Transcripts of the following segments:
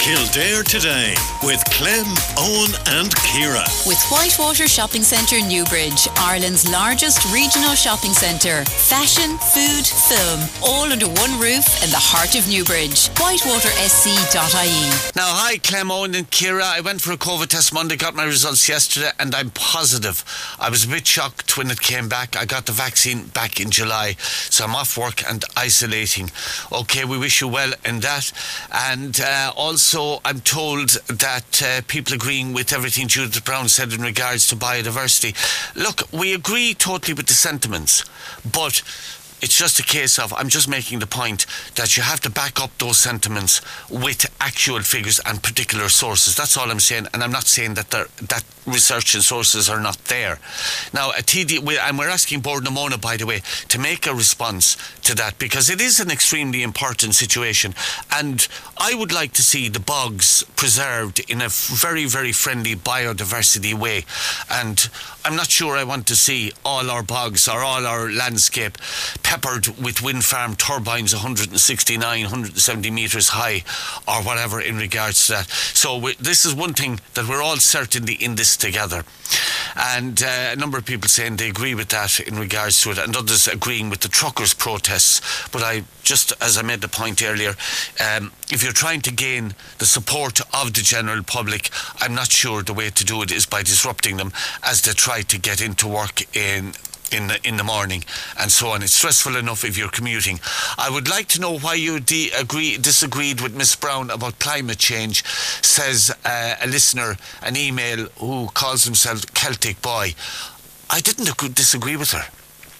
Kildare Today with Clem, Owen and Ciara. With Whitewater Shopping Centre Newbridge, Ireland's largest regional shopping centre. Fashion, food, film, all under one roof in the heart of Newbridge. whitewatersc.ie. Now, hi Clem, Owen and Ciara. I went for a COVID test Monday, got my results yesterday, and I'm positive. I was a bit shocked when it came back. I got the vaccine back in July, so I'm off work and isolating. Okay, we wish you well in that. And also, I'm told that people agreeing with everything Judith Brown said in regards to biodiversity. Look, we agree totally with the sentiments, but it's just a case of, I'm just making the point that you have to back up those sentiments with actual figures and particular sources. That's all I'm saying, and I'm not saying that that research and sources are not there. Now, and we're asking Bord na Móna, by the way, to make a response to that, because it is an extremely important situation, and I would like to see the bogs preserved in a very, very friendly biodiversity way, and I'm not sure I want to see all our bogs or all our landscape peppered with wind farm turbines 169, 170 metres high or whatever in regards to that. So this is one thing that we're all certainly in this together. And a number of people saying they agree with that in regards to it, and others agreeing with the truckers' protests. But just as I made the point earlier, if you're trying to gain the support of the general public, I'm not sure the way to do it is by disrupting them as they try to get into work in the morning and so on. It's stressful enough if you're commuting. I would like to know why you disagreed with Miss Brown about climate change, says a listener, an email, who calls himself Celtic Boy. I didn't disagree with her.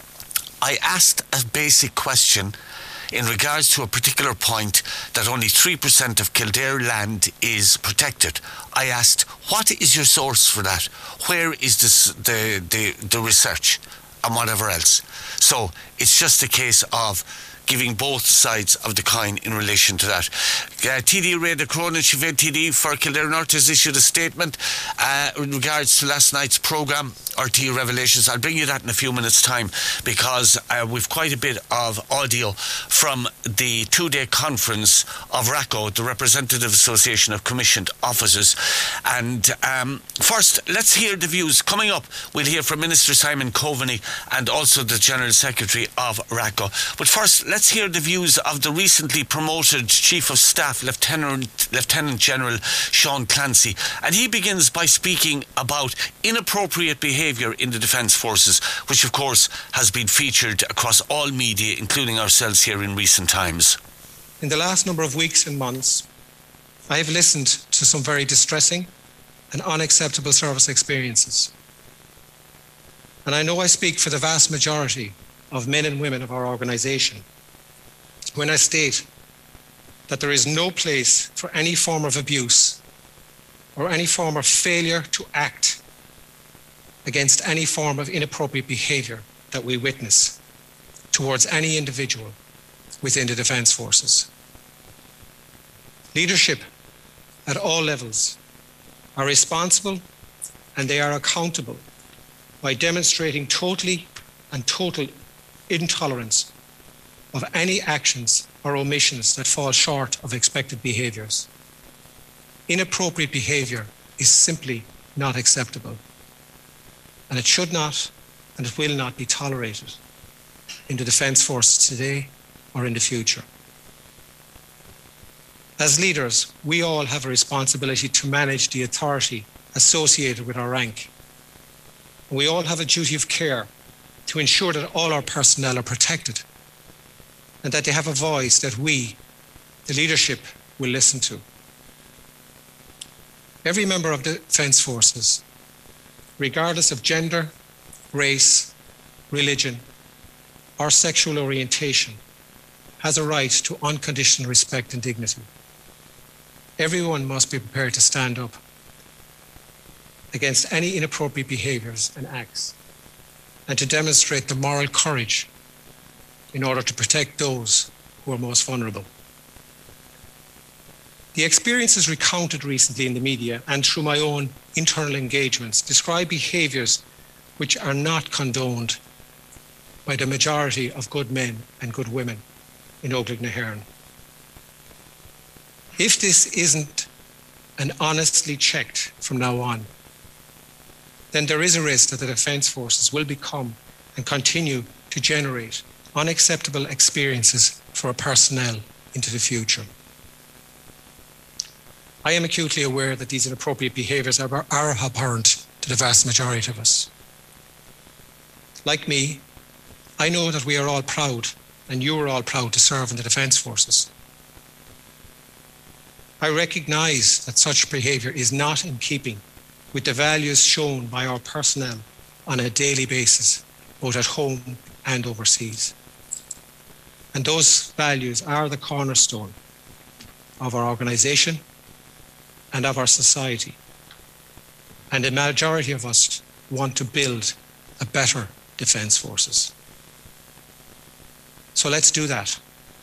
I asked a basic question in regards to a particular point that only 3% of Kildare land is protected. I asked, what is your source for that? Where is the research? And whatever else. So it's just a case of giving both sides of the coin in relation to that. TD Rada Cronin, Sinead TD for Kildare North, has issued a statement in regards to last night's programme, RTE Revelations. I'll bring you that in a few minutes' time, because we've quite a bit of audio from the two-day conference of RACO, the Representative Association of Commissioned Officers. And first, let's hear the views. Coming up, we'll hear from Minister Simon Coveney and also the General Secretary of RACO. But first, let's hear the views of the recently promoted Chief of Staff, Lieutenant General Sean Clancy. And he begins by speaking about inappropriate behaviour in the Defence Forces, which of course has been featured across all media, including ourselves here in recent times. In the last number of weeks and months, I have listened to some very distressing and unacceptable service experiences. And I know I speak for the vast majority of men and women of our organisation when I state that there is no place for any form of abuse or any form of failure to act against any form of inappropriate behaviour that we witness towards any individual within the Defence Forces. Leadership at all levels are responsible and they are accountable by demonstrating total intolerance of any actions or omissions that fall short of expected behaviours. Inappropriate behaviour is simply not acceptable, and it should not and it will not be tolerated in the Defence Forces today or in the future. As leaders, we all have a responsibility to manage the authority associated with our rank. We all have a duty of care to ensure that all our personnel are protected and that they have a voice that we, the leadership, will listen to. Every member of the Defence Forces, regardless of gender, race, religion, or sexual orientation, has a right to unconditional respect and dignity. Everyone must be prepared to stand up against any inappropriate behaviours and acts, and to demonstrate the moral courage in order to protect those who are most vulnerable. The experiences recounted recently in the media and through my own internal engagements describe behaviours which are not condoned by the majority of good men and good women in Óglaigh na hÉireann. If this isn't and honestly checked from now on, then there is a risk that the Defence Forces will become and continue to generate unacceptable experiences for our personnel into the future. I am acutely aware that these inappropriate behaviours are abhorrent to the vast majority of us. Like me, I know that we are all proud, and you are all proud to serve in the Defence Forces. I recognise that such behaviour is not in keeping with the values shown by our personnel on a daily basis, both at home and overseas. And those values are the cornerstone of our organisation and of our society. And the majority of us want to build a better Defence Forces. So let's do that.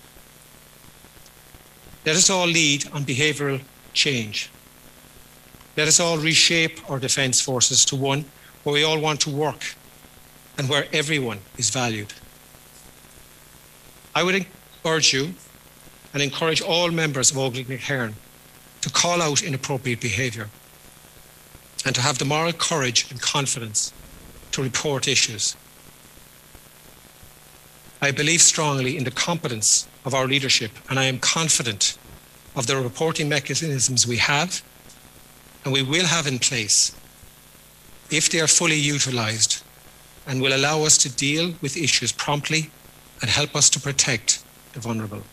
Let us all lead on behavioural change. Let us all reshape our Defence Forces to one where we all want to work and where everyone is valued. I would urge you and encourage all members of Óglaigh Ní Chearn to call out inappropriate behaviour and to have the moral courage and confidence to report issues. I believe strongly in the competence of our leadership, and I am confident of the reporting mechanisms we have and we will have in place if they are fully utilised and will allow us to deal with issues promptly and help us to protect the vulnerable.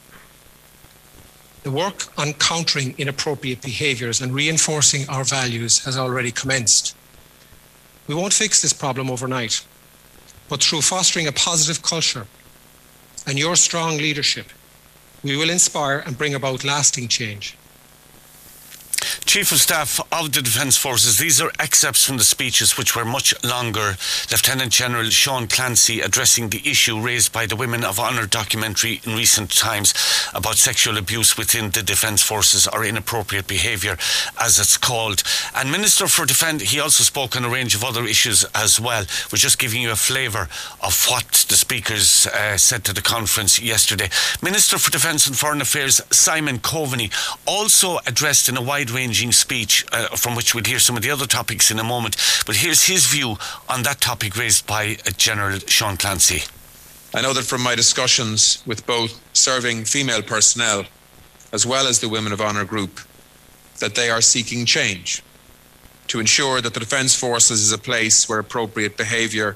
The work on countering inappropriate behaviours and reinforcing our values has already commenced. We won't fix this problem overnight, but through fostering a positive culture and your strong leadership, we will inspire and bring about lasting change. Chief of Staff of the Defence Forces, these are excerpts from the speeches which were much longer. Lieutenant General Sean Clancy addressing the issue raised by the Women of Honour documentary in recent times about sexual abuse within the Defence Forces, or inappropriate behaviour as it's called. And Minister for Defence, he also spoke on a range of other issues as well. We're just giving you a flavour of what the speakers said to the conference yesterday. Minister for Defence and Foreign Affairs Simon Coveney also addressed in a wide-ranging speech from which we'll hear some of the other topics in a moment, but here's his view on that topic raised by General Sean Clancy. I know that from my discussions with both serving female personnel as well as the Women of Honour group, that they are seeking change to ensure that the Defence Forces is a place where inappropriate behaviour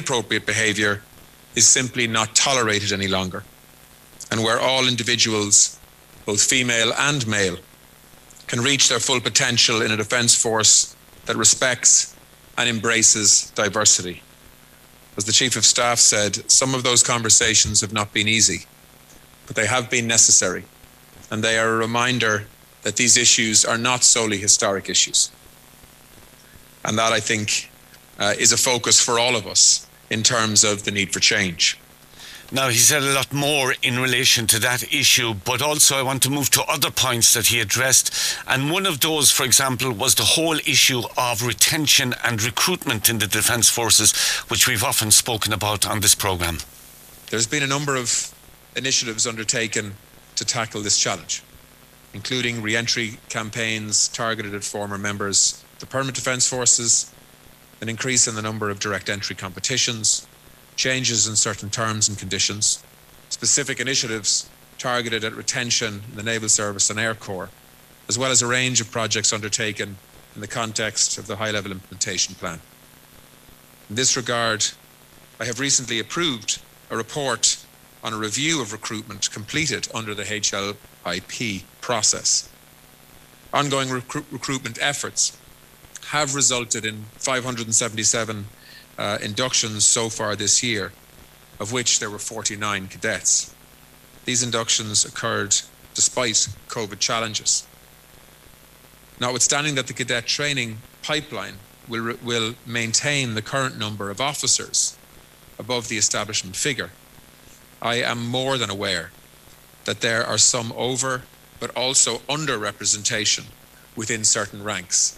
is simply not tolerated any longer, and where all individuals, both female and male, can reach their full potential in a Defence Force that respects and embraces diversity. As the Chief of Staff said, some of those conversations have not been easy, but they have been necessary, and they are a reminder that these issues are not solely historic issues. And that, I think, is a focus for all of us in terms of the need for change. Now, he said a lot more in relation to that issue, but also I want to move to other points that he addressed. And one of those, for example, was the whole issue of retention and recruitment in the Defence Forces, which we've often spoken about on this programme. There's been a number of initiatives undertaken to tackle this challenge, including re-entry campaigns targeted at former members of the Permanent Defence Forces, an increase in the number of direct entry competitions, changes in certain terms and conditions, specific initiatives targeted at retention in the Naval Service and Air Corps, as well as a range of projects undertaken in the context of the High-Level Implementation Plan. In this regard, I have recently approved a report on a review of recruitment completed under the HLIP process. Ongoing recruitment efforts have resulted in 577 inductions so far this year, of which there were 49 cadets. These inductions occurred despite COVID challenges. Notwithstanding that the cadet training pipeline will maintain the current number of officers above the establishment figure, I am more than aware that there are some over but also under representation within certain ranks.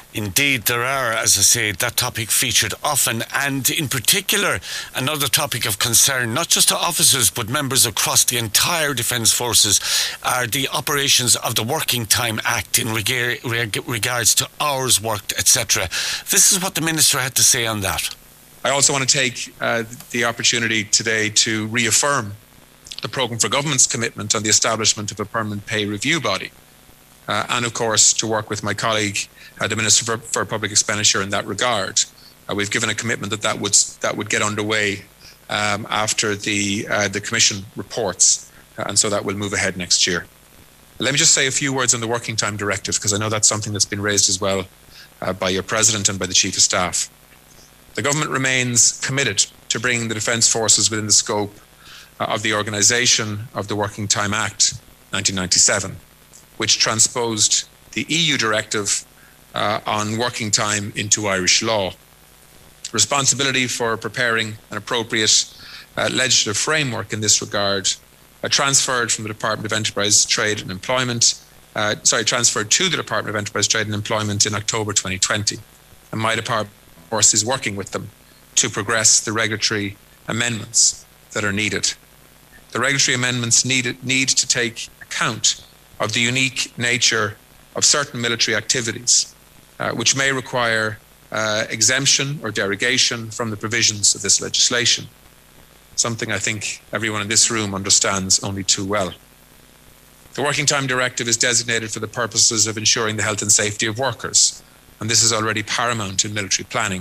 Indeed, there are, as I say, that topic featured often, and in particular, another topic of concern, not just to officers but members across the entire Defence Forces, are the operations of the Working Time Act in regards to hours worked, etc. This is what the Minister had to say on that. I also want to take the opportunity today to reaffirm the Programme for Government's commitment on the establishment of a permanent pay review body, and of course to work with my colleague, the Minister for Public Expenditure, in that regard. We've given a commitment that would get underway after the Commission reports, and so that will move ahead next year. Let me just say a few words on the Working Time Directive, because I know that's something that's been raised as well by your President and by the Chief of Staff. The Government remains committed to bringing the Defence Forces within the scope of the organisation of the Working Time Act 1997, which transposed the EU directive on working time into Irish law. Responsibility for preparing an appropriate legislative framework in this regard transferred from the Department of Enterprise, Trade and Employment, transferred to the Department of Enterprise, Trade and Employment in October 2020. And my department, of course, is working with them to progress the regulatory amendments that are needed. The regulatory amendments need to take account of the unique nature of certain military activities, which may require exemption or derogation from the provisions of this legislation, something I think everyone in this room understands only too well. The Working Time Directive is designated for the purposes of ensuring the health and safety of workers, and this is already paramount in military planning.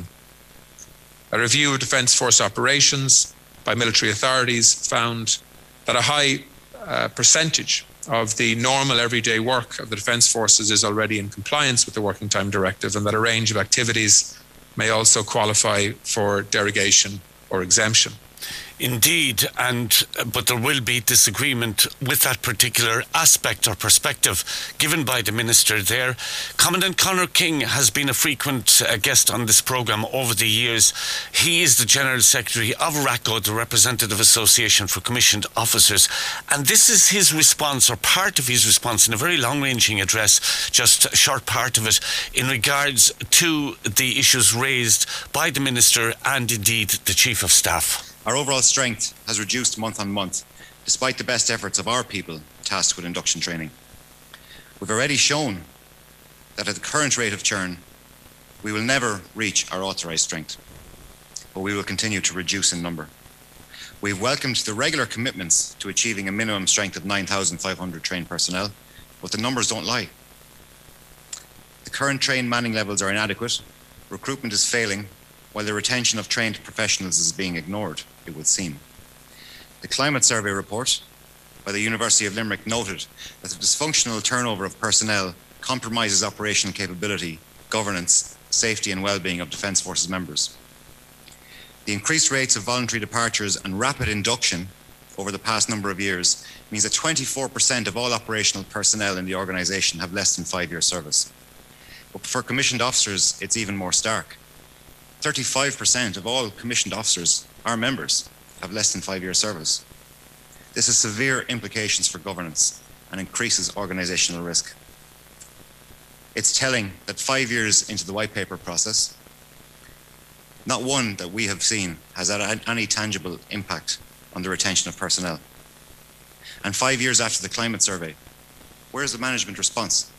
A review of Defence Force operations by military authorities found that a high percentage of the normal everyday work of the Defence Forces is already in compliance with the Working Time Directive, and that a range of activities may also qualify for derogation or exemption. Indeed, but there will be disagreement with that particular aspect or perspective given by the Minister there. Commandant Conor King has been a frequent guest on this programme over the years. He is the General Secretary of RACO, the Representative Association for Commissioned Officers, and this is his response, or part of his response, in a very long-ranging address, just a short part of it, in regards to the issues raised by the Minister and indeed the Chief of Staff. Our overall strength has reduced month on month, despite the best efforts of our people tasked with induction training. We've already shown that at the current rate of churn, we will never reach our authorised strength, but we will continue to reduce in number. We've welcomed the regular commitments to achieving a minimum strength of 9,500 trained personnel, but the numbers don't lie. The current trained manning levels are inadequate, recruitment is failing, while the retention of trained professionals is being ignored, it would seem. The climate survey report by the University of Limerick noted that the dysfunctional turnover of personnel compromises operational capability, governance, safety and well-being of Defence Forces members. The increased rates of voluntary departures and rapid induction over the past number of years means that 24% of all operational personnel in the organisation have less than 5-year service. But for commissioned officers, it's even more stark. 35% of all commissioned officers, our members, have less than 5-year service. This has severe implications for governance and increases organisational risk. It's telling that 5 years into the white paper process, not one that we have seen has had any tangible impact on the retention of personnel. And 5 years after the climate survey, where's the management response?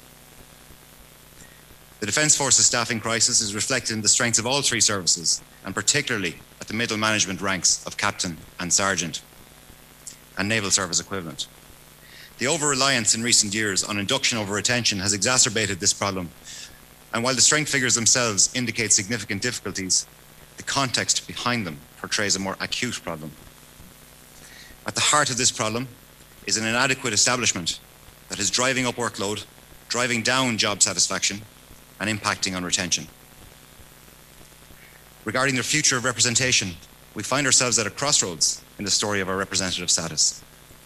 The Defence Forces staffing crisis is reflected in the strengths of all three services, and particularly at the middle management ranks of captain and sergeant and naval service equivalent. The over-reliance in recent years on induction over retention has exacerbated this problem, and while the strength figures themselves indicate significant difficulties, the context behind them portrays a more acute problem. At the heart of this problem is an inadequate establishment that is driving up workload, driving down job satisfaction, and impacting on retention. Regarding the future of representation, we find ourselves at a crossroads in the story of our representative status.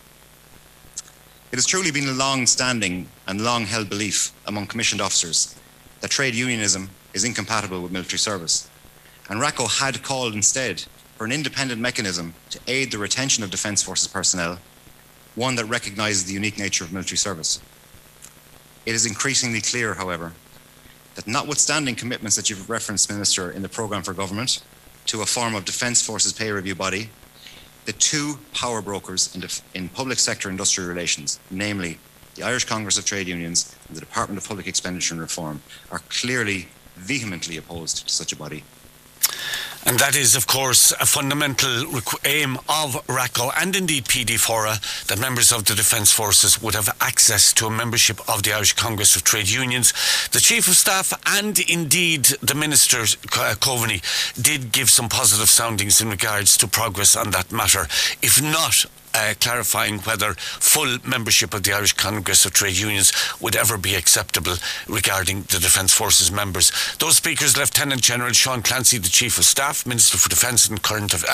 It has truly been a long-standing and long-held belief among commissioned officers that trade unionism is incompatible with military service, and RACO had called instead for an independent mechanism to aid the retention of Defence Forces personnel, one that recognises the unique nature of military service. It is increasingly clear, however, that notwithstanding commitments that you've referenced, Minister, in the programme for government to a form of Defence Forces pay review body, the two power brokers in public sector industrial relations, namely the Irish Congress of Trade Unions and the Department of Public Expenditure and Reform, are clearly, vehemently opposed to such a body. And that is, of course, a fundamental aim of RACO and indeed PD Fora, that members of the Defence Forces would have access to a membership of the Irish Congress of Trade Unions. The Chief of Staff and indeed the Minister, Coveney, did give some positive soundings in regards to progress on that matter, if not clarifying whether full membership of the Irish Congress of Trade Unions would ever be acceptable regarding the Defence Forces members. Those speakers, Lieutenant General Sean Clancy, the Chief of Staff, Minister for Defence and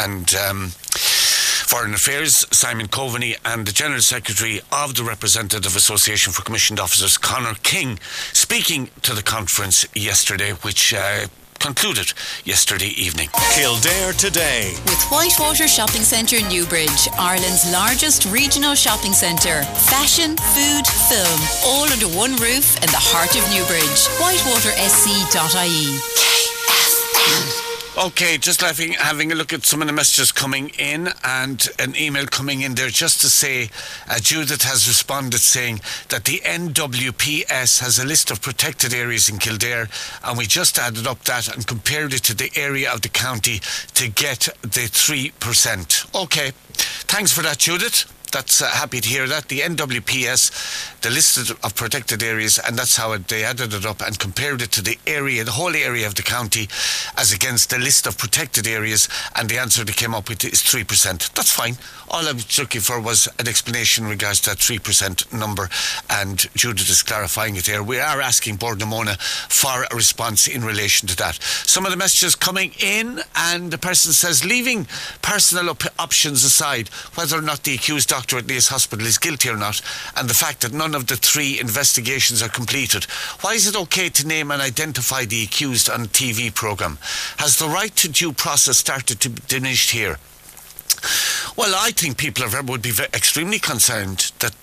Foreign Affairs, Simon Coveney, and the General Secretary of the Representative Association for Commissioned Officers, Conor King, speaking to the conference yesterday, which concluded yesterday evening. Kildare Today. With Whitewater Shopping Centre Newbridge, Ireland's largest regional shopping centre. Fashion, food, film, all under one roof in the heart of Newbridge. WhitewaterSC.ie. KFM. Okay, just having a look at some of the messages coming in, and an email coming in there just to say Judith has responded saying that the NWPS has a list of protected areas in Kildare, and we just added up that and compared it to the area of the county to get the 3%. Okay, thanks for that, Judith. That's happy to hear that. The NWPS, the list of protected areas, and that's how they added it up and compared it to the area, the whole area of the county, as against the list of protected areas, and the answer they came up with is 3%. That's fine. All I was looking for was an explanation in regards to that 3% number, and Judith is clarifying it there. We are asking Bord na Móna for a response in relation to that. Some of the messages coming in, and the person says, leaving personal options aside, whether or not the accused doctor at Naas Hospital is guilty or not, and the fact that none of the 3 investigations are completed, why is it okay to name and identify the accused on a TV programme? Has the right to due process started to be diminished here? Well, I think people would be extremely concerned that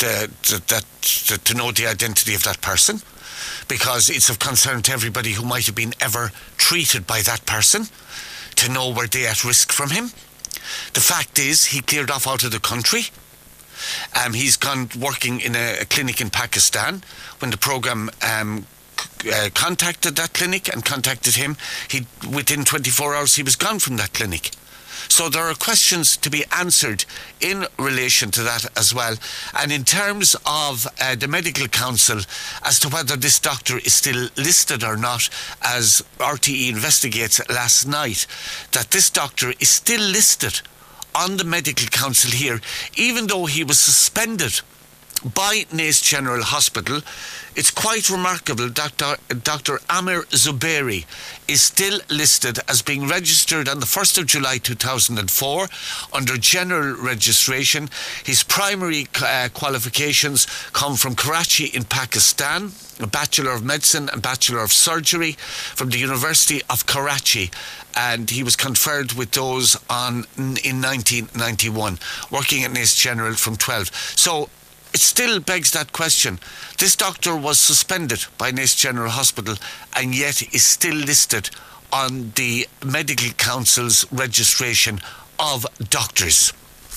to know the identity of that person, because it's of concern to everybody who might have been ever treated by that person, to know were they at risk from him. The fact is, he cleared off out of the country. He's gone working in a clinic in Pakistan. When the programme contacted that clinic and contacted him, within 24 hours he was gone from that clinic. So there are questions to be answered in relation to that as well. And in terms of the medical council, as to whether this doctor is still listed or not, as RTE investigates last night, that this doctor is still listed on the medical council here, even though he was suspended by Naas General Hospital. It's quite remarkable. Dr. Amir Zubairi is still listed as being registered on the 1st of July 2004 under general registration. His primary qualifications come from Karachi in Pakistan, a Bachelor of Medicine and Bachelor of Surgery from the University of Karachi, and he was conferred with those in 1991, working at Naas General from 12. So it still begs that question. This doctor was suspended by Naas General Hospital and yet is still listed on the Medical Council's registration of doctors.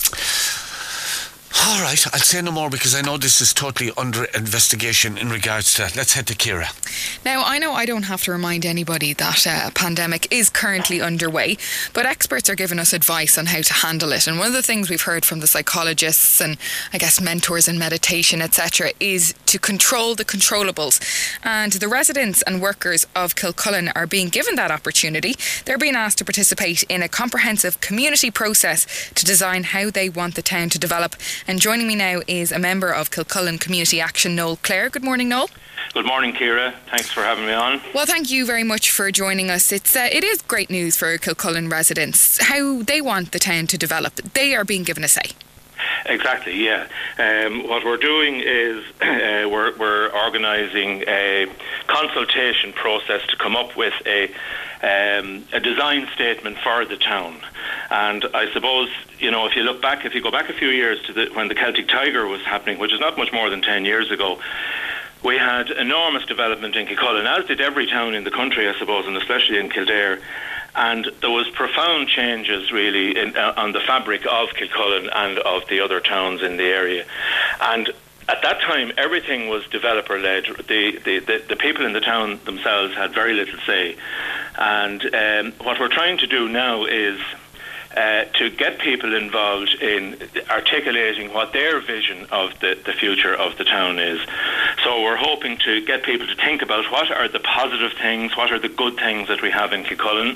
All right, I'll say no more because I know this is totally under investigation in regards to that. Let's head to Ciara. Now, I know I don't have to remind anybody that a pandemic is currently underway, but experts are giving us advice on how to handle it. And one of the things we've heard from the psychologists and I guess mentors in meditation, etc., is to control the controllables. And the residents and workers of Kilcullen are being given that opportunity. They're being asked to participate in a comprehensive community process to design how they want the town to develop. And joining me now is a member of Kilcullen Community Action, Noel Clare. Good morning, Noel. Good morning, Ciara. Thanks for having me on. Well, thank you very much for joining us. It is great news for Kilcullen residents, how they want the town to develop. They are being given a say. Exactly, yeah. What we're doing is we're organising a consultation process to come up with a design statement for the town. And I suppose, if you go back a few years to when the Celtic Tiger was happening, which is not much more than 10 years ago, we had enormous development in Kilcullen, as did every town in the country, I suppose, and especially in Kildare. And there was profound changes, really, on the fabric of Kilcullen and of the other towns in the area. And at that time, everything was developer-led. The people in the town themselves had very little say. And what we're trying to do now is to get people involved in articulating what their vision of the future of the town is. So we're hoping to get people to think about what are the positive things, what are the good things that we have in Kilcullen,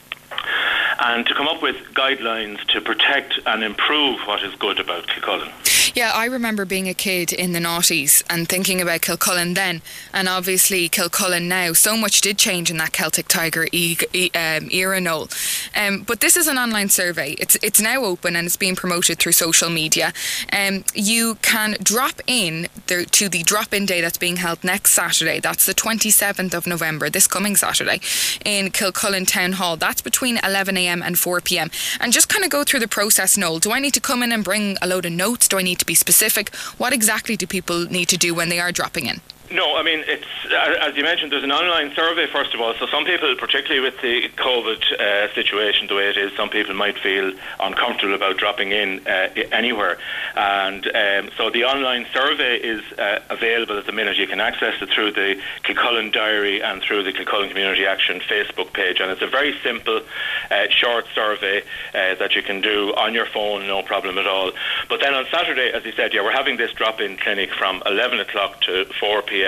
and to come up with guidelines to protect and improve what is good about Kilcullen. Yeah, I remember being a kid in the noughties and thinking about Kilcullen then, and obviously Kilcullen now. So much did change in that Celtic Tiger era, Noel. But this is an online survey. It's now open and it's being promoted through social media. You can drop in to the drop-in day that's being held next Saturday. That's the 27th of November, this coming Saturday, in Kilcullen Town Hall. That's between 11 a.m. and 4 p.m. And just kind of go through the process, Noel. Do I need to come in and bring a load of notes? Do I need to be specific? What exactly do people need to do when they are dropping in? No, I mean, it's as you mentioned, there's an online survey, first of all. So some people, particularly with the COVID situation the way it is, some people might feel uncomfortable about dropping in anywhere. And so the online survey is available at the minute. You can access it through the Kilcullen Diary and through the Kilcullen Community Action Facebook page. And it's a very simple, short survey that you can do on your phone, no problem at all. But then on Saturday, as you said, we're having this drop-in clinic from 11 o'clock to 4 p.m.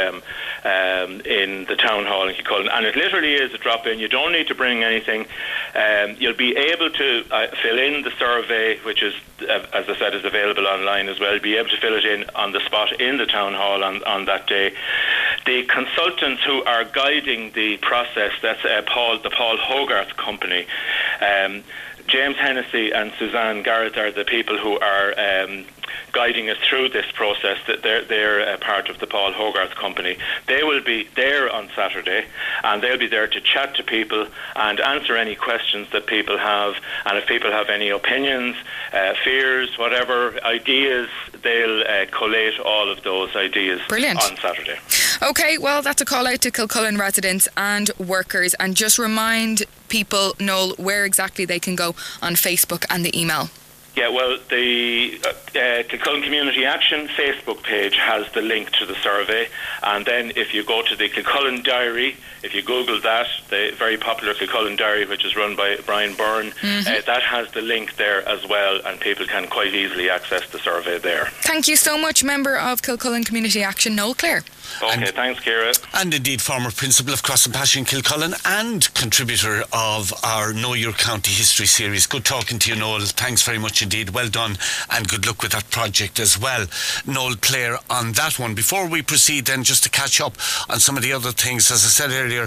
In the town hall in Kilcullen, and it literally is a drop-in. You don't need to bring anything. You'll be able to fill in the survey, which is, as I said, is available online as well. You'll be able to fill it in on the spot in the town hall on that day. The consultants who are guiding the process, that's the Paul Hogarth Company. James Hennessy and Suzanne Garrett are the people who are guiding us through this process. That they're part of the Paul Hogarth Company. They will be there on Saturday, and they'll be there to chat to people and answer any questions that people have. And if people have any opinions, fears, whatever ideas, they'll collate all of those ideas. Brilliant. On Saturday. Okay, well, that's a call out to Kilcullen residents and workers, and just remind people, Noel, where exactly they can go on Facebook and the email. Yeah, well, the Kilcullen Community Action Facebook page has the link to the survey, and then if you go to the Kilcullen Diary, if you Google that, the very popular Kilcullen Diary, which is run by Brian Byrne, that has the link there as well, and people can quite easily access the survey there. Thank you so much, member of Kilcullen Community Action, Noel Clare. Okay, thanks, Ciara. And indeed, former principal of Cross and Passion Kilcullen and contributor of our Know Your County History series. Good talking to you, Noel. Thanks very much indeed. Well done, and good luck with that project as well, Noel Clare, on that one. Before we proceed then, just to catch up on some of the other things, as I said earlier,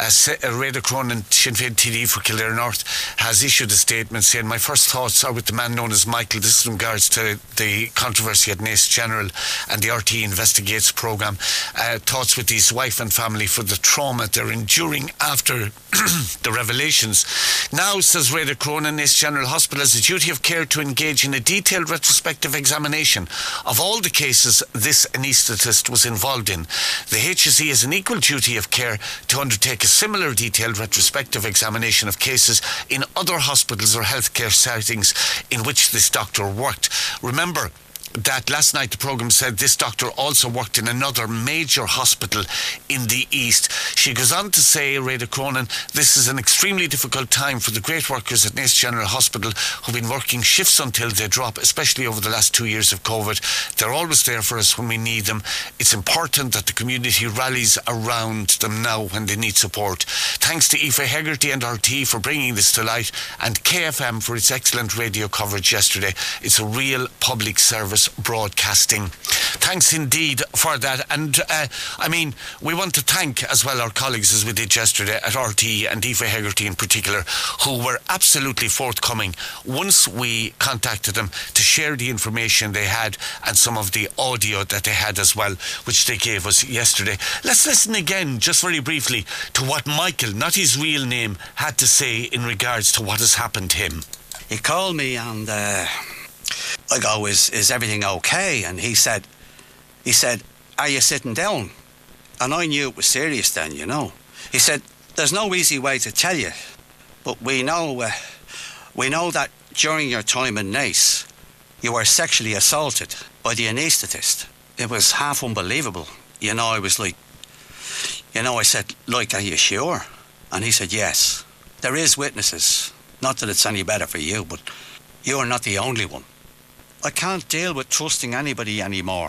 Rada Cronin, Sinn Féin TD for Kildare North, has issued a statement saying, my first thoughts are with the man known as Michael. This is in regards to the controversy at Naas General and the RTE Investigates programme. Thoughts with his wife and family for the trauma they're enduring after the revelations. Now, says Rada Cronin, Naas General Hospital has a duty of care to engage in a detailed retrospective examination of all the cases this anaesthetist was involved in. The HSE has an equal duty of care to undertake a similar detailed retrospective examination of cases in other hospitals or healthcare settings in which this doctor worked. Remember that last night the programme said this doctor also worked in another major hospital in the east. She goes on to say, Rada Cronin, this is an extremely difficult time for the great workers at Naas General Hospital who've been working shifts until they drop, especially over the last 2 years of COVID. They're always there for us when we need them. It's important that the community rallies around them now when they need support. Thanks to Aoife Hegarty and RTE for bringing this to light, and KFM for its excellent radio coverage yesterday. It's a real public service broadcasting. Thanks indeed for that. And I mean, we want to thank as well our colleagues, as we did yesterday at RTE, and Aoife Hegarty in particular, who were absolutely forthcoming once we contacted them to share the information they had and some of the audio that they had as well, which they gave us yesterday. Let's listen again, just very briefly, to what Michael, not his real name, had to say in regards to what has happened to him. He called me and I go, is everything okay? And he said, are you sitting down? And I knew it was serious then, you know. He said, there's no easy way to tell you, but we know that during your time in Naas, you were sexually assaulted by the anaesthetist. It was half unbelievable. You know, I was like, I said, are you sure? And he said, yes. There is witnesses. Not that it's any better for you, but you're not the only one. I can't deal with trusting anybody anymore.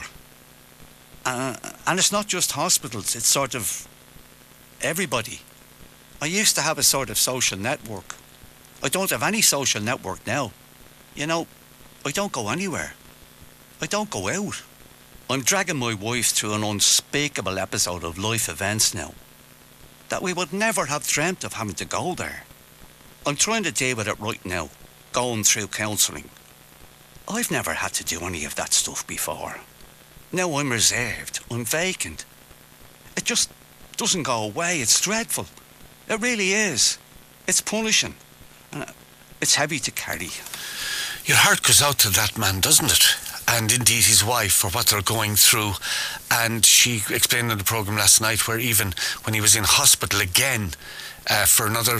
And it's not just hospitals, it's sort of everybody. I used to have a sort of social network. I don't have any social network now. You know, I don't go anywhere. I don't go out. I'm dragging my wife through an unspeakable episode of life events now that we would never have dreamt of having to go there. I'm trying to deal with it right now, going through counselling. I've never had to do any of that stuff before. Now I'm reserved, I'm vacant. It just doesn't go away. It's dreadful. It really is. It's punishing. And it's heavy to carry. Your heart goes out to that man, doesn't it? And indeed his wife, for what they're going through. And she explained in the programme last night where even when he was in hospital again for another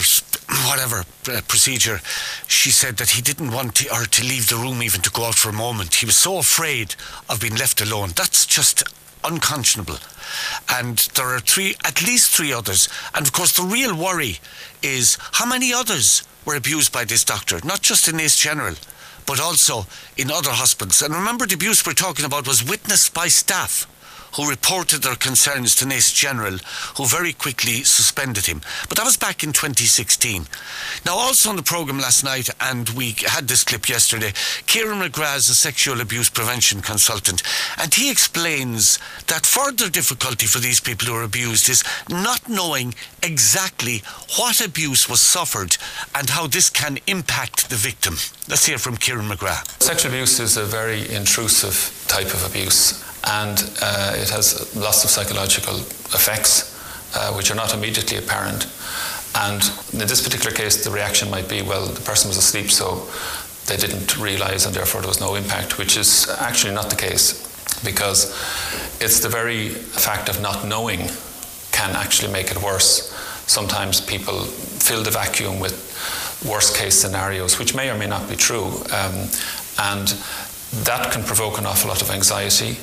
procedure, she said that he didn't want her to leave the room even to go out for a moment. He was so afraid of being left alone. That's just unconscionable. And there are at least three others. And of course the real worry is how many others were abused by this doctor, not just in Naas General, but also in other hospitals. And remember, the abuse we're talking about was witnessed by staff who reported their concerns to Naas General, who very quickly suspended him. But that was back in 2016. Now, also on the programme last night, and we had this clip yesterday, Kieran McGrath is a sexual abuse prevention consultant, and he explains that further difficulty for these people who are abused is not knowing exactly what abuse was suffered and how this can impact the victim. Let's hear from Kieran McGrath. Sexual abuse is a very intrusive type of abuse, and it has lots of psychological effects which are not immediately apparent. And in this particular case, the reaction might be, well, the person was asleep, so they didn't realise and therefore there was no impact, which is actually not the case, because it's the very fact of not knowing can actually make it worse. Sometimes people fill the vacuum with worst case scenarios, which may or may not be true, and that can provoke an awful lot of anxiety.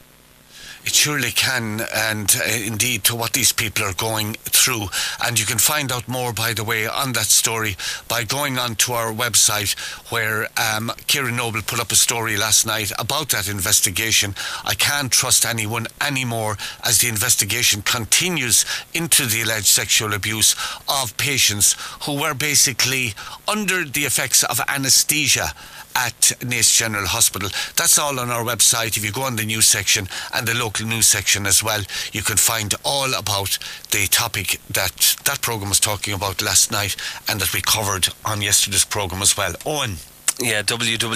It surely can, and indeed to what these people are going through. And you can find out more, by the way, on that story by going on to our website, where Kieran Noble put up a story last night about that investigation. I can't trust anyone anymore as the investigation continues into the alleged sexual abuse of patients who were basically under the effects of anaesthesia at Naas General Hospital. That's all on our website. If you go on the news section and the local news section as well, you can find all about the topic that that programme was talking about last night and that we covered on yesterday's programme as well. Owen. Yeah,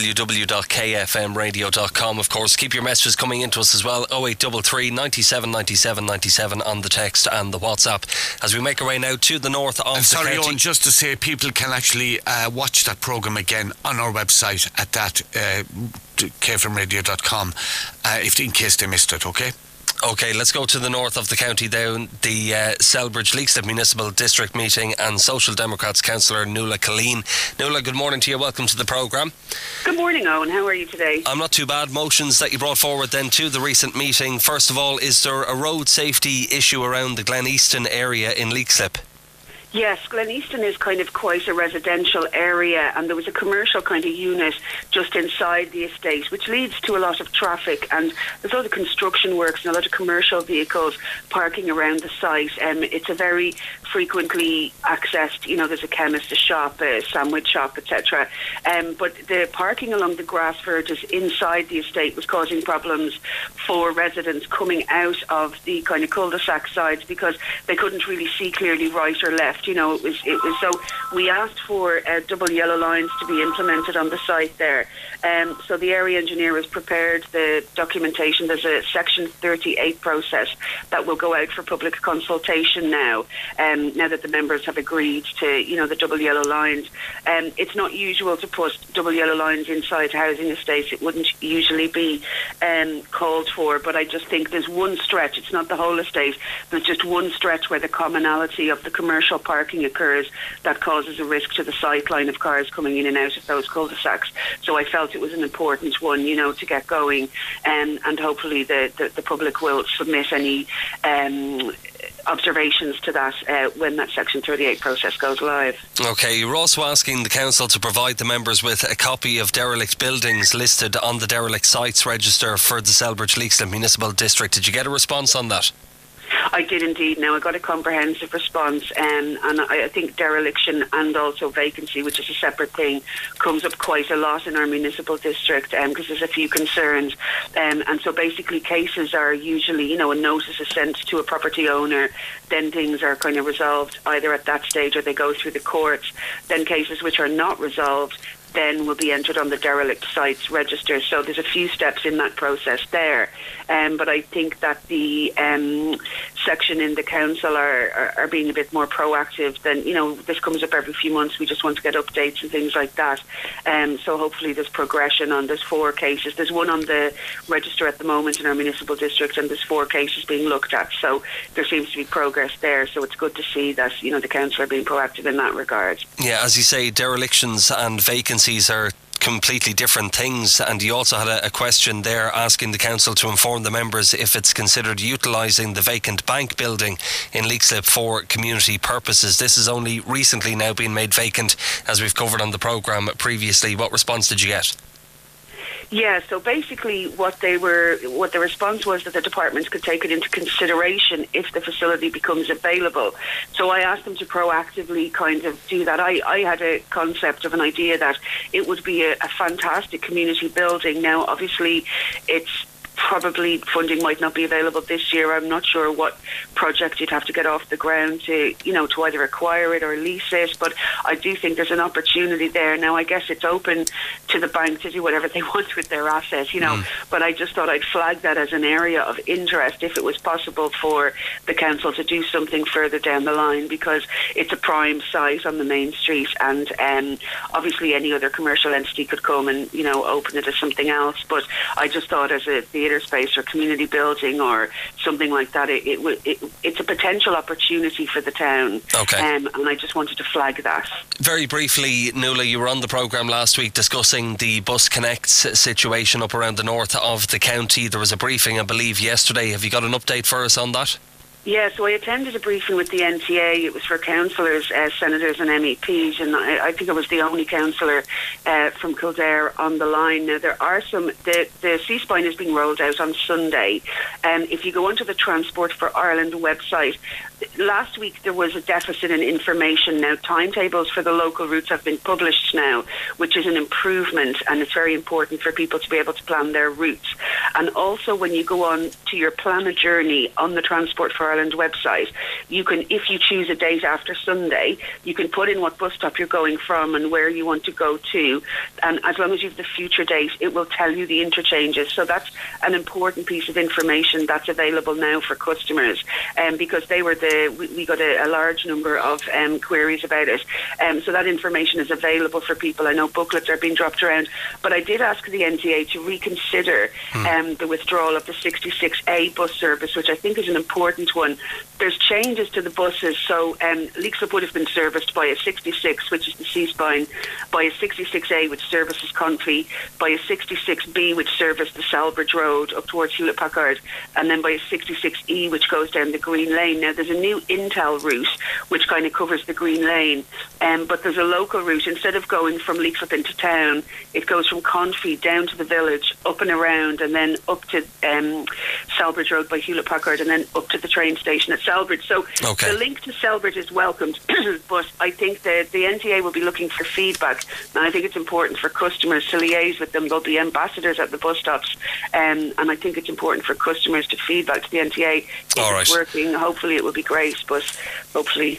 www.kfmradio.com. Of course, keep your messages coming into us as well. 0833 97 97 97 on the text and the WhatsApp. As we make our way now to the north of the county. Owen, just to say, people can actually watch that programme again on our website at that kfmradio.com in case they missed it, okay? OK, let's go to the north of the county down. The Selbridge Leixlip Municipal District meeting and Social Democrats Councillor Nuala Killeen. Nuala, good morning to you. Welcome to the programme. Good morning, Owen. How are you today? I'm not too bad. Motions that you brought forward then to the recent meeting. First of all, is there a road safety issue around the Glen Easton area in Leixlip? Yes, Glen Easton is kind of quite a residential area, and there was a commercial kind of unit just inside the estate, which leads to a lot of traffic, and there's a lot of construction works and a lot of commercial vehicles parking around the site. It's a very frequently accessed, there's a chemist, a shop, a sandwich shop, etc. But the parking along the grass verges inside the estate was causing problems for residents coming out of the kind of cul-de-sac sides because they couldn't really see clearly right or left. left. It was so we asked for double yellow lines to be implemented on the site there. So the area engineer has prepared the documentation. There's a Section 38 process that will go out for public consultation now that the members have agreed to, the double yellow lines. It's not usual to put double yellow lines inside housing estates. It wouldn't usually be called for, but I just think there's one stretch. It's not the whole estate. There's just one stretch where the commonality of the commercial parking occurs that causes a risk to the sightline of cars coming in and out of those cul-de-sacs. So I felt it was an important one, to get going, and hopefully the public will submit any observations to that when that Section 38 process goes live. OK, you're also asking the council to provide the members with a copy of derelict buildings listed on the derelict sites register for the Selbridge Leixlip Municipal District. Did you get a response on that? I did indeed. Now, I got a comprehensive response, and I think dereliction and also vacancy, which is a separate thing, comes up quite a lot in our municipal district because there's a few concerns. And so basically cases are usually, a notice is sent to a property owner, then things are kind of resolved either at that stage or they go through the courts. Then cases which are not resolved then will be entered on the derelict sites register. So there's a few steps in that process there. But I think that the section in the council are being a bit more proactive than, this comes up every few months. We just want to get updates and things like that. So hopefully there's progression on. There's 4 cases. There's one on the register at the moment in our municipal district, and there's 4 cases being looked at. So there seems to be progress there. So it's good to see that, the council are being proactive in that regard. Yeah, as you say, derelictions and vacancies are completely different things, and you also had a question there asking the council to inform the members if it's considered utilising the vacant bank building in Leixlip for community purposes. This has only recently now been made vacant, as we've covered on the programme previously. What response did you get? Yeah, so basically what the response was that the departments could take it into consideration if the facility becomes available. So I asked them to proactively kind of do that. I had a concept of an idea that it would be a fantastic community building. Now, obviously, it's probably funding might not be available this year. I'm not sure what project you'd have to get off the ground to either acquire it or lease it, but I do think there's an opportunity there. Now, I guess it's open to the bank to do whatever they want with their assets, but I just thought I'd flag that as an area of interest if it was possible for the council to do something further down the line, because it's a prime site on the main street, and obviously any other commercial entity could come and open it as something else, but I just thought as a theatre space or community building or something like that, it's a potential opportunity for the town. Okay. And I just wanted to flag that. Very briefly, Nuala, you were on the programme last week discussing the Bus Connect situation up around the north of the county. There was a briefing, I believe, yesterday. Have you got an update for us on that? Yeah, so I attended a briefing with the NTA. It was for councillors, senators and MEPs, and I think I was the only councillor from Kildare on the line. Now, there are the C-spine is being rolled out on Sunday. If you go onto the Transport for Ireland website, last week there was a deficit in information. Now, timetables for the local routes have been published now, which is an improvement, and it's very important for people to be able to plan their routes. And also, when you go on to your plan a journey on the Transport for Ireland website, you can, if you choose a date after Sunday, you can put in what bus stop you're going from and where you want to go to, and as long as you have the future date, it will tell you the interchanges. So that's an important piece of information that's available now for customers, because they were we got a large number of queries about it, so that information is available for people. I know booklets are being dropped around, but I did ask the NTA to reconsider the withdrawal of the 66A bus service, which I think is an important one. There's changes to the buses, so Leixlip would have been serviced by a 66, which is the C-spine, by a 66A, which services Confey, by a 66B, which services the Selbridge Road up towards Hewlett Packard, and then by a 66E, which goes down the Green Lane. Now, there's a new Intel route, which kind of covers the Green Lane, but there's a local route. Instead of going from Leixlip into town, it goes from Confey down to the village, up and around, and then up to Selbridge Road by Hewlett Packard, and then up to the train station at Selbridge. So the link to Selbridge is welcomed, but I think the NTA will be looking for feedback, and I think it's important for customers to liaise with them. There'll be ambassadors at the bus stops, and I think it's important for customers to feedback to the NTA if it's working. Hopefully it will be great, but hopefully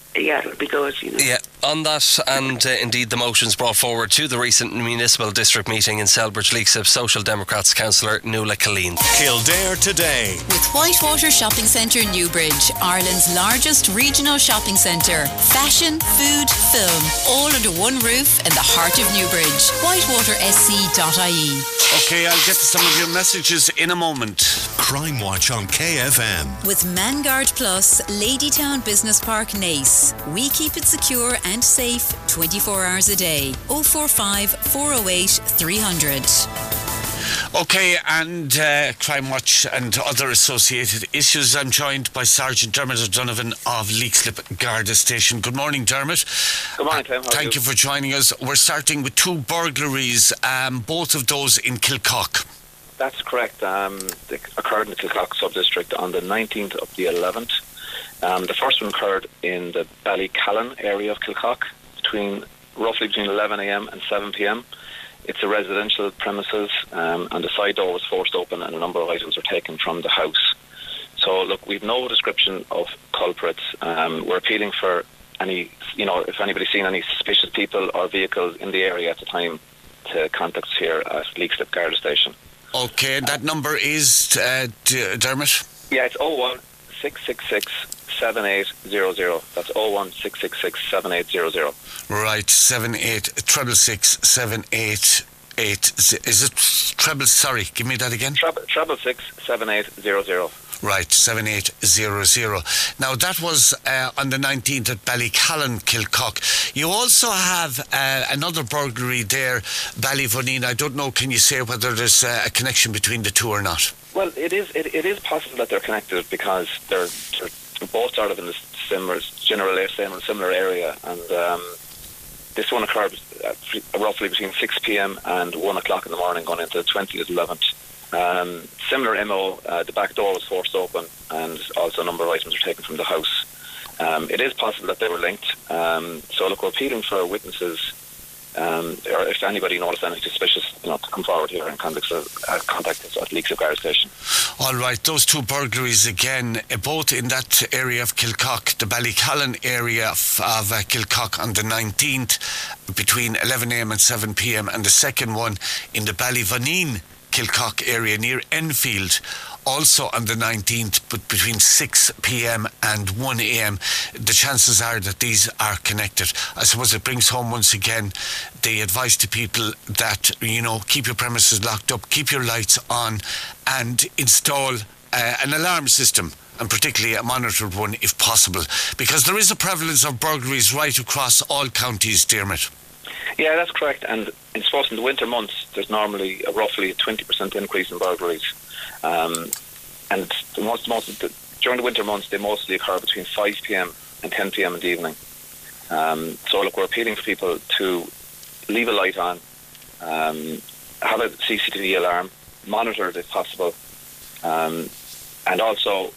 yeah, it'll be good, Yeah, on that, and indeed the motions brought forward to the recent municipal district meeting in Selbridge, Leixlip, Social Democrats councillor Nuala Killeen. Kildare Today. With Whitewater Shopping Centre Newbridge, Ireland's largest regional shopping centre. Fashion, food, film, all under one roof in the heart of Newbridge. WhitewaterSC.ie. Okay, I'll get to some of your messages in a moment. Crime Watch on KFM. With Mangard Plus, Ladytown Business Park, Nace. We keep it secure and safe 24 hours a day. 045 408 300. Okay, and Crime Watch and other associated issues. I'm joined by Sergeant Dermot O'Donovan of Leixlip Garda Station. Good morning, Dermot. Good morning, Tim. Thank you for joining us. We're starting with 2 burglaries, both of those in Kilcock. That's correct. They occurred in the Kilcock sub-district on the 19th of the 11th. The first one occurred in the Ballycallan area of Kilcock, roughly between 11 a.m. and 7 p.m. It's a residential premises, and the side door was forced open and a number of items were taken from the house. So, look, we've no description of culprits. We're appealing for if anybody's seen any suspicious people or vehicles in the area at the time, to contact us here at Leixlip Garda Station. Okay, and that number is, Dermot? Yeah, it's 01666 7800. That's 01666 7800. Right, 7866 Is it treble? Sorry, give me that again. 666 Right, 7800. Now that was on the 19th at Ballycallan, Kilcock. You also have another burglary there, Ballyvoneen. I don't know. Can you say whether there's a connection between the two or not? Well, it is possible that they're connected because they're both sort of in the similar area, and this one occurred roughly between 6 p.m. and 1 o'clock in the morning, going into the 20th 11th. Similar MO, the back door was forced open and also a number of items were taken from the house. It is possible that they were linked. So look, we're appealing for witnesses, or if anybody noticed anything suspicious, to come forward here and contact us at Leixlip Garda Station. All right, those 2 burglaries again, both in that area of Kilcock, the Ballycallan area of Kilcock on the 19th between 11 a.m. and 7 p.m. and the second one in the Ballyvoneen Kilcock area near Enfield, also on the 19th, but between 6 p.m. and 1 a.m. The chances are that these are connected. I suppose it brings home once again the advice to people that, keep your premises locked up, keep your lights on, and install an alarm system, and particularly a monitored one if possible, because there is a prevalence of burglaries right across all counties, Dermot. Yeah, that's correct. And I suppose in the winter months, there's normally roughly a 20% increase in burglaries. And during the winter months, they mostly occur between 5 p.m. and 10 p.m. in the evening. So, look, we're appealing for people to leave a light on, have a CCTV alarm, monitor it if possible, and also,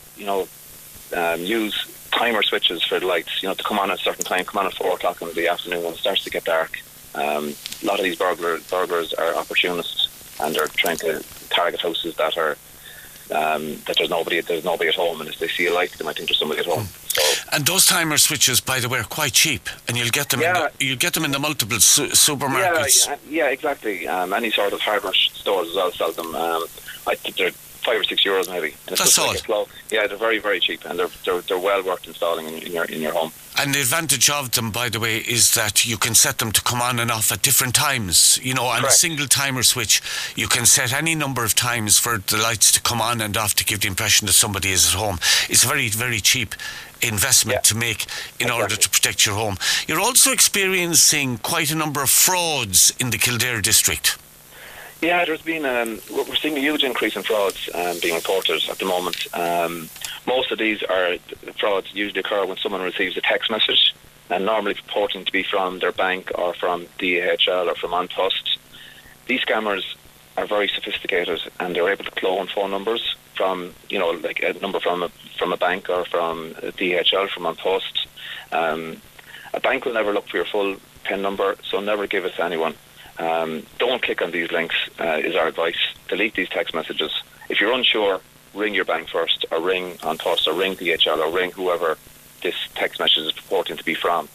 use timer switches for the lights, to come on at a certain time, come on at 4 o'clock in the afternoon when it starts to get dark. A lot of these burglars are opportunists, and they're trying to target houses that are that there's nobody at home, and if they see a light, they might think there's somebody at home. So, and those timer switches, by the way, are quite cheap, and you'll get them. You'll get them in the multiple supermarkets. Yeah, exactly. Any sort of hardware stores as well sell them. I think they're €5 or €6 maybe. And that's all. Yeah, they're very, very cheap, and they're well worth installing in your home. And the advantage of them, by the way, is that you can set them to come on and off at different times. On Correct. A single timer switch, you can set any number of times for the lights to come on and off to give the impression that somebody is at home. It's a very, very cheap investment to make in order to protect your home. You're also experiencing quite a number of frauds in the Kildare district. Yeah, there's been we're seeing a huge increase in frauds being reported at the moment. Most of these frauds usually occur when someone receives a text message, and normally purporting to be from their bank or from DHL or from An Post. These scammers are very sophisticated, and they're able to clone phone numbers from, like a number from a bank or from DHL, from An Post. A bank will never look for your full PIN number, so never give it to anyone. Don't click on these links, is our advice. Delete these text messages. If you're unsure, ring your bank first, or ring An Post, or ring DHL, or ring whoever this text message is purporting to be from.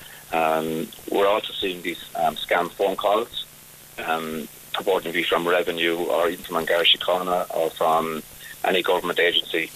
We're also seeing these scam phone calls purporting to be from Revenue or even from An Garda Síochána or from any government agency.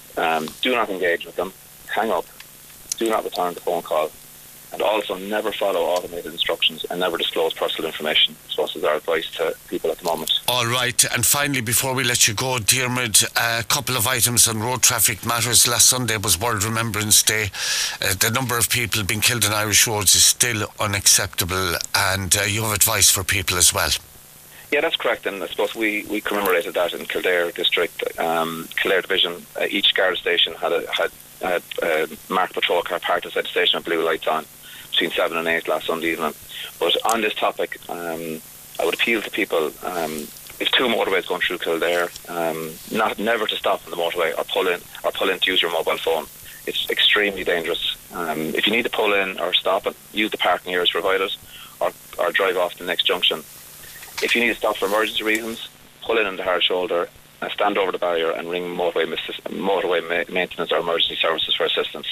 Do not engage with them. Hang up. Do not return the phone call. And also never follow automated instructions and never disclose personal information. So this is our advice to people at the moment. All right, and finally, before we let you go, Diarmuid, a couple of items on road traffic matters. Last Sunday was World Remembrance Day. The number of people being killed on Irish roads is still unacceptable, and you have advice for people as well. Yeah, that's correct, and I suppose we commemorated that in Kildare District, Kildare Division. Each Garda station had a marked patrol car parked outside the station with blue lights on between 7 and 8 last Sunday evening. But on this topic, I would appeal to people, if two motorways going through Kildare, never to stop on the motorway or pull in to use your mobile phone. It's extremely dangerous. If you need to pull in or stop and use the parking areas provided or drive off to the next junction. If you need to stop for emergency reasons, pull in on the hard shoulder, stand over the barrier and ring motorway maintenance or emergency services for assistance.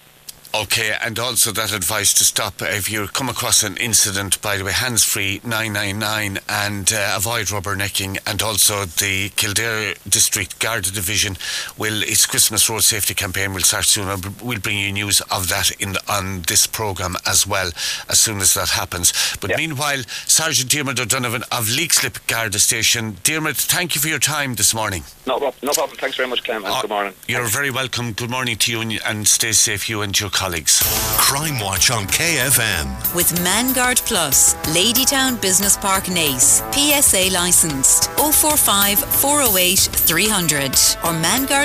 Okay, and also that advice to stop if you come across an incident, by the way, hands-free 999 and avoid rubbernecking. And also the Kildare District Garda Division its Christmas Road Safety Campaign will start soon. We'll bring you news of that on this programme as well as soon as that happens. But meanwhile, Sergeant Diarmuid O'Donovan of Leixlip Garda Station. Diarmuid, thank you for your time this morning. No problem. Thanks very much, Clem, and good morning. You're very welcome. Good morning to you, and stay safe, you and your colleagues. Crime Watch on KFM. With Manguard Plus, Ladytown Business Park, Naas. PSA licensed. 045 408 300 or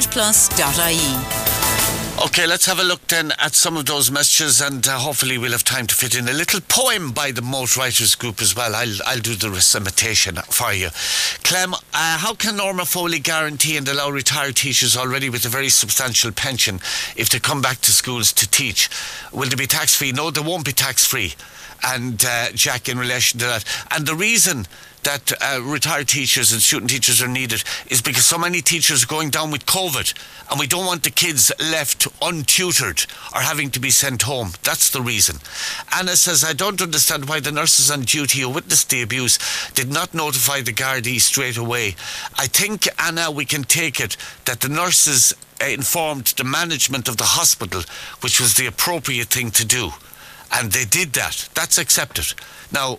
manguardplus.ie. Okay, let's have a look then at some of those messages, and hopefully we'll have time to fit in a little poem by the Moat Writers Group as well. I'll do the recitation for you. Clem, how can Norma Foley guarantee and allow retired teachers already with a very substantial pension if they come back to schools to teach? Will they be tax-free? No, they won't be tax-free. And Jack, in relation to that, and the reason that retired teachers and student teachers are needed is because so many teachers are going down with COVID, and we don't want the kids left untutored or having to be sent home. That's the reason. Anna says, I don't understand why the nurses on duty who witnessed the abuse did not notify the Gardaí straight away. I think, Anna, we can take it that the nurses informed the management of the hospital, which was the appropriate thing to do. And they did that. That's accepted. Now,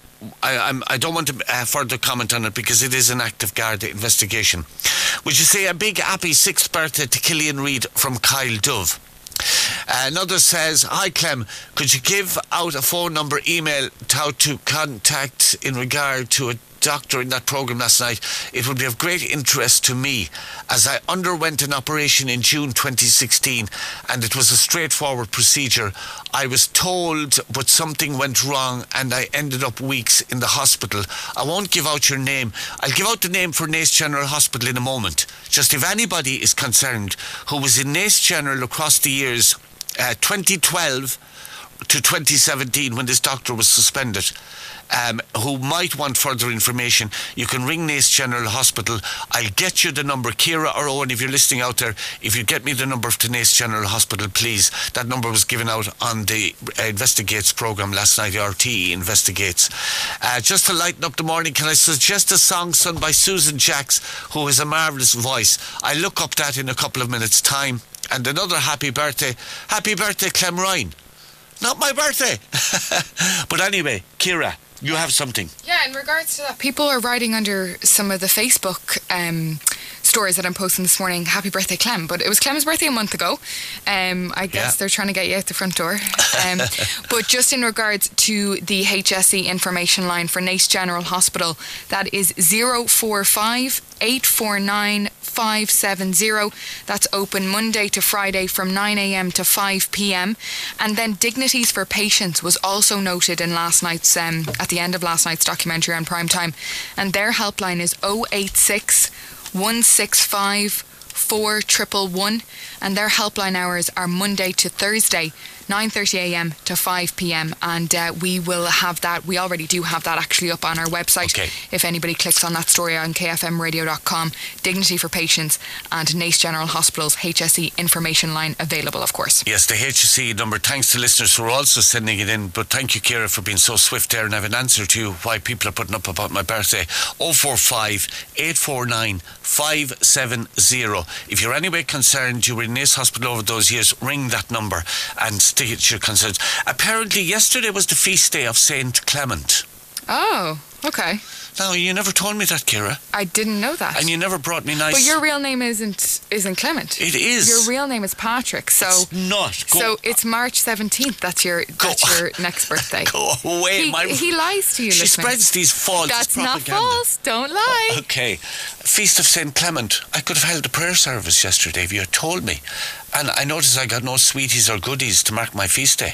I don't want to further comment on it because it is an active Garda investigation. Would you say a big happy 6th birthday to Killian Reid from Kyle Dove? Another says, hi Clem, could you give out a phone number, email, how to contact in regard to a doctor in that programme last night? It would be of great interest to me as I underwent an operation in June 2016 and it was a straightforward procedure. I was told but something went wrong and I ended up weeks in the hospital. I won't give out your name. I'll give out the name for Naas General Hospital in a moment. Just if anybody is concerned who was in Naas General across the years 2012 to 2017 when this doctor was suspended, who might want further information, you can ring Naas General Hospital. I'll get you the number. Ciara or Owen, if you're listening out there, if you get me the number to Naas General Hospital, please. That number was given out on the Investigates programme last night, RTE Investigates. Just to lighten up the morning, can I suggest a song sung by Susan Jacks, who has a marvellous voice? I'll look up that in a couple of minutes' time. And another happy birthday Clem Ryan. Not my birthday. But anyway, Ciara, you have something. Yeah, in regards to that, people are writing under some of the Facebook stories that I'm posting this morning, happy birthday Clem, but it was Clem's birthday a month ago. I guess they're trying to get you out the front door. But just in regards to the HSE information line for Naas General Hospital, that is 045 849 570. That's open Monday to Friday from 9 a.m. to 5 p.m. And then Dignities for Patients was also noted in last night's at the end of last night's documentary on Prime Time, and their helpline is 086 165 4111, and their helpline hours are Monday to Thursday, 9:30am to 5pm, and we will have that. We already do have that actually up on our website. Okay. If anybody clicks on that story on kfmradio.com, Dignity for Patients and Nace General Hospital's HSE information line available, of course. Yes, the HSE number. Thanks to listeners who are also sending it in, but thank you, Ciara, for being so swift there, and I have an answer to you why people are putting up about my birthday. 045 849 570. If you're anyway concerned you were in Nace Hospital over those years, ring that number and state your concerns. Apparently yesterday was the feast day of Saint Clement. Oh, okay. Now, you never told me that, Ciara. I didn't know that. And you never brought me nice... But your real name isn't Clement. It is. Your real name is Patrick, so... It's not. So it's March 17th, that's your next birthday. Go away. He lies to you, She listeners. spreads these false That's propaganda. not false, don't lie. Okay. Feast of St. Clement. I could have held a prayer service yesterday if you had told me. And I noticed I got no sweeties or goodies to mark my feast day.